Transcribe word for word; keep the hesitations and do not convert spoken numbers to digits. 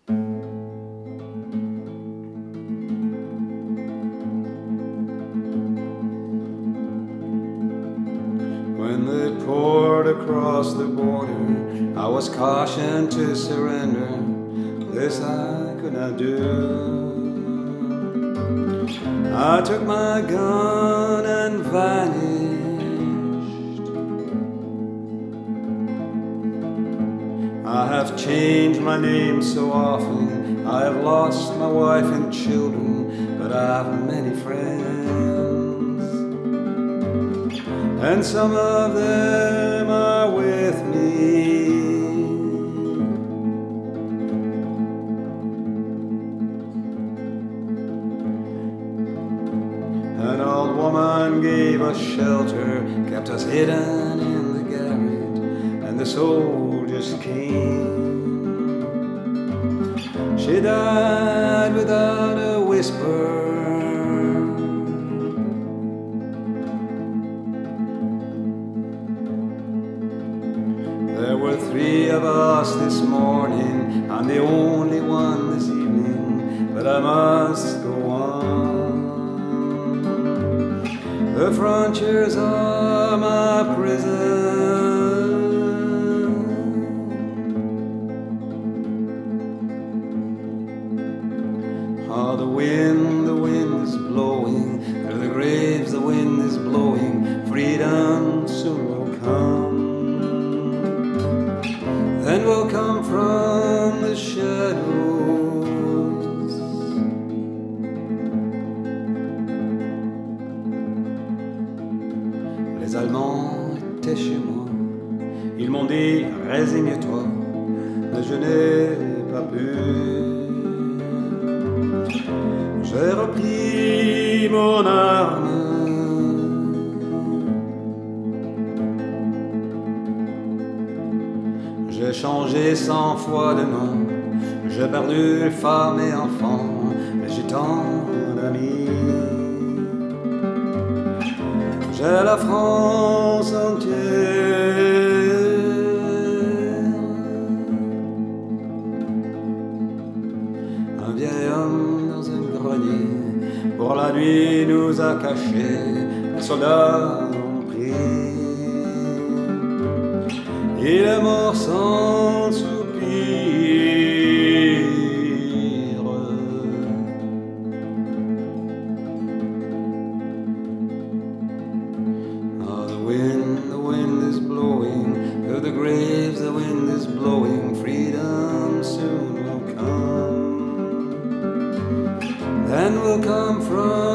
When they poured across the border, I was cautioned to surrender. This I could not do. I took my gun and vanished. I have changed my name so often. I have lost my wife and children, but I have many friends, and some of them are with me. An old woman gave us shelter, kept us hidden in the garret, and the soldiers came. She died without a whisper. There were three of us this morning. I'm the only one this evening, but I must go on. The frontiers are my prison. Oh, the wind, the wind is blowing. Through the graves the wind is blowing. Freedom soon will come. Then will come from the shadows les Allemands étaient chez moi. Ils m'ont dit résigne-toi, mais je n'ai pas pu. J'ai repris mon arme. J'ai changé cent fois de nom. J'ai perdu femme et enfants, mais j'ai tant d'amis. J'ai la France entière. Un vieil homme dans un grenier, pour la nuit nous a cachés. Les soldats ont pris. Il est mort sans soupir. Oh, the wind, the wind is blowing. Through the graves the wind is blowing. Freedom soon will come. Then will come from